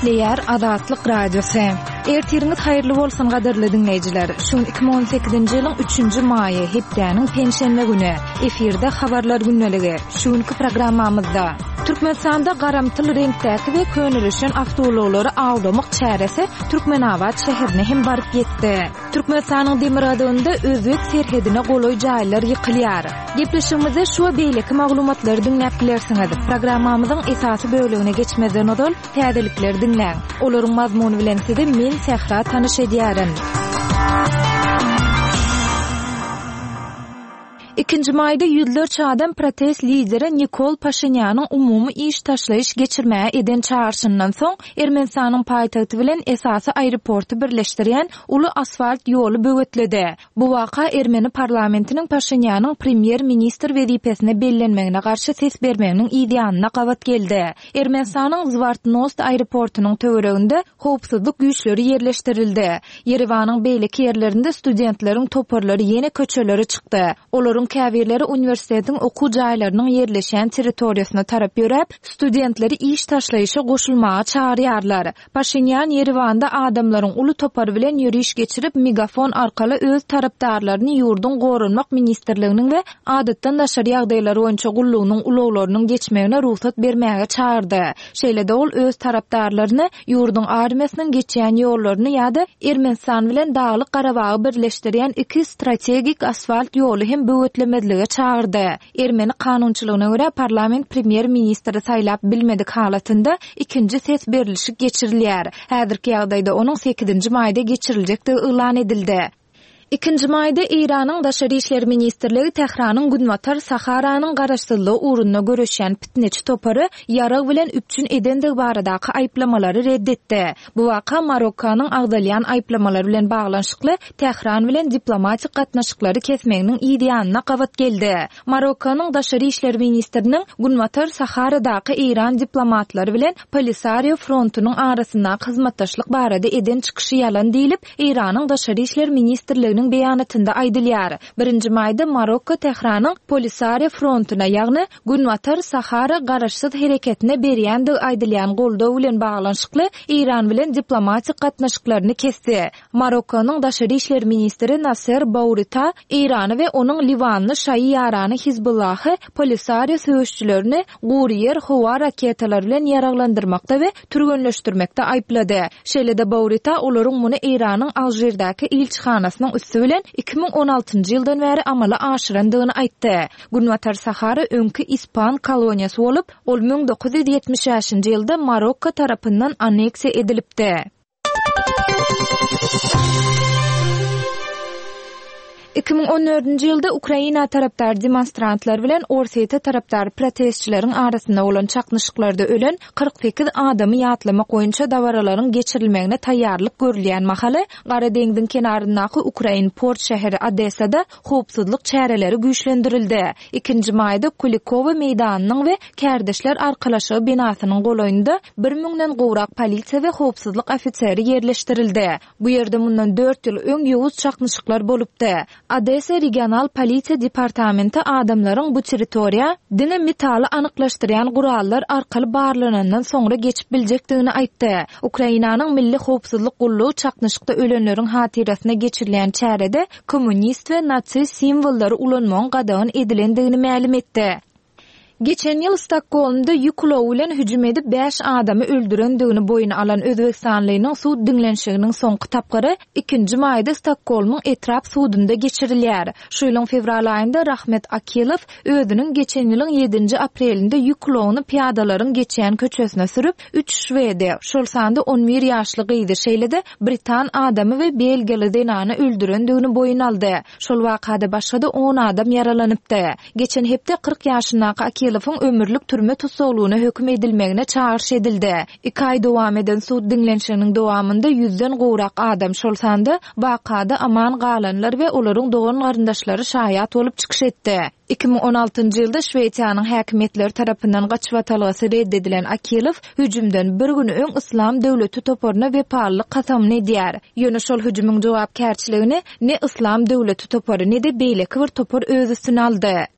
Isleýär Azatlyk Radiosu. Ertiriniz haýyrly bolsun gaderli dinleýijiler. Şu 2018-nji ýylyň 3-nji maýy hepdeniň penşenme güni. Efirde habarlar günneligi. Şuňky programmamyzda Türkmenistanda garamtyl reňktäki we könülüşen awtologary aldamak çäresi Türkmenabad şäherine hem baryp ýetdi. Türkmenistanyň Demiradagyňda özbek serhedine goloý jaýlar ýykylýar. Gepleşigimizde şu beýleki maglumatlary dinläp bilersiňiz. Programmamyzyň esasy bölügine geçmeden odal täzelikler dinläň. Olaryň mazmuny bilen sizi men Sehra tanyş edýärin. 2-nji maýda ýüzlerçe adam protest lideri Nikol Paşinyanyň umumy iş taşlaýyş geçirmäge eden çağrışyndan soň Ermenistanyň paýtagty bilen esasy aeroporty birleşdirýän uly asfalt ýoly böwetledi. Bu waka Ermeni parlamentiniň Paşinyanyň premier ministr wezipesine bellenmegine garşy ses bermeginiň ideýanyna gabat geldi. Ermenistanyň Zvartnost aeroportunyň töwereginde howpsuzlyk güýçleri ýerleşdirildi. Yerewanyň beýleki ýerlerinde studentleriň toparlary ýene köçelere çykdy. Olaryň käbirleri universitetiň okuw jaýlarynyň ýerleşen territoriýasyna tarap ýörep, studentleri iş taşlaýyşa goşulmaga çağırýarlar. Paşinyan Yerewanda adamlaryň uly topar bilen ýürüýüş geçirip megafon arkaly öz tarapdarlaryny ýurdun gorunmak ministrliginiň we adatdan daşary ýagdaýlary boýunça gullugynyň ulaglarynyň geçmegine ruhsat bermäge çağırdy. Şeýle-de ol öz tarapdarlaryny ýurdun armiýasynyň geçýän ýollaryny ýa-da Ermenistan bilen Daglyk Garabagy birleşdirýän iki strategik asfalt ýoly hem böwetlemedlige çağırdy. Ermeni kanunçylygyna görä parlament premier ministri saýlap bilmedik halatynda ikinji ses berilişi geçirilýär. Häzirki ýagdaýda onuň 8-nji maýda geçiriljekdigi elan edildi. 2-nji maýda Iranyň Daşary işleri ministrligi Tehranyň Günwatar Saharanyň garaşsyzlygy urunyna göreşýän pitneçi topary ýarag bilen üpçün edendigi baradaky aýplamalary reddetdi. Bu waka Marokkanyň agdalýan aýplamalary bilen baglanşykly Tehran bilen diplomatik gatnaşyklary kesmeginiň ideýanyna gabat geldi. Marokkanyň Daşary işleri ministriniň Günwatar Saharadaky İran diplomatlary bilen Polisario frontunyň arasynda hyzmatdaşlyk barada eden çykyşy ýalan diýilip Iranyň Daşary işleri ministrligi beýanatynda aýdylýar. 1-nji maýda Marokko Tehranyň Polisario frontuna ýagny Günwatar Sahara garaşsyz hereketine berýändi aýdylýan goldaw bilen baglanşykly İran bilen diplomatik gatnaşyklaryny kesdi. Marokkonyň Daşary işleri ministri Nasser Bourita İrany we onuň Liwanly şaý ýarany Hizbullahy Polisario söýüşçülerini Guriyer howa raketalary bilen ýaraglandyrmakda we türgenleşdirmekde aýplady. Şeýle-de Bourita olaryň muny İranyň Aljerdaky ilçihanasynyň bilen 2016-njy ýyldan bäri amala aşyrandygyny aýtdy. Günwatar Sahara öňkü İspan koloniýasy bolup, ol 1970-njy ýylda Marokko tarapyndan aneksiýa edilipdi. – 2014-nji ýylda Ukraina tarapdar demonstrantlar bilen Orsetýa tarapdar protestçileriň arasynda bolan çaknyşyklarda ölen 48 adamy ýatlamak boýunça dawaralaryň geçirilmegine taýýarlyk görülýän mahaly Gara deňdiň kenaryndaky Ukrain port şäheri Odessada howpsuzlyk çäreleri güýçlendirildi. 2-nji maýda Kulikovo meýdanynyň we Kärdeşler arkalaşygy binasynyň golaýynda 1000-den gowrak polisiýa we howpsuzlyk ofiseri ýerleşdirildi. Bu ýerde mundan 4 ýyl öň ýowuz çaknyşyklar bolupdy. Odessa regional polisiýa departamenti adamlaryň bu territoriýa dine metaly anyklaşdyrýan gurallar arkaly barlanandan soňra geçip biljekdigini aýtdy. Ukrainanyň milli howpsuzlyk gullugy çaknyşykda ölenleriň hatirasyna geçirilen çärede kommunist we nazi simwollary ulanmagyň gadagyn edilendigini ma'lum etdi. Geçen ýyl Stockholmda ýüklow bilen hüjüm edip 5 adamy öldürendigini boýuna alan Özbekistanlynyň suud dinlenşiginiň soňky tapgary 2-nji maýda Stockholmyň etrap suudunda geçirilýär. Şu ýylyň fevral aýynda Rahmet Akilow özüniň geçen ýylyň 7-nji aprelinde ýüklowny piýadalaryň geçýän köçesine sürüp 3 şwedi, şol sanda 11 ýaşly gyzy şeýle-de Britan adamy we belgili denany öldürendigini boýuna aldy. Şol wakada başga-da 10 adam yaralanypdy. Geçen hepde 40 ýaşyndaky Akilowyň ömürlük türme tutsaglygyna hökm edilmegine çağırış edildi. 2 aý dowam eden suud dinlenşiginiň dowamında 100-den gowrak adam şol sanda wakada aman galanlar we olaryň dogan garyndaşlary şahyat bolup çykyş etdi. 2016-njy ýylda Şweýçarnyň häkimetleri tarapyndan gaçywatalgasy reddedilen Akilow hüjümden bir güni öň islam döwleti toparyna wepalylyk kasam edýär. Ýöne şol hüjümüň jogapkärçiligini ne islam döwleti topary ne de beýleki bir topar öz üstüne aldy.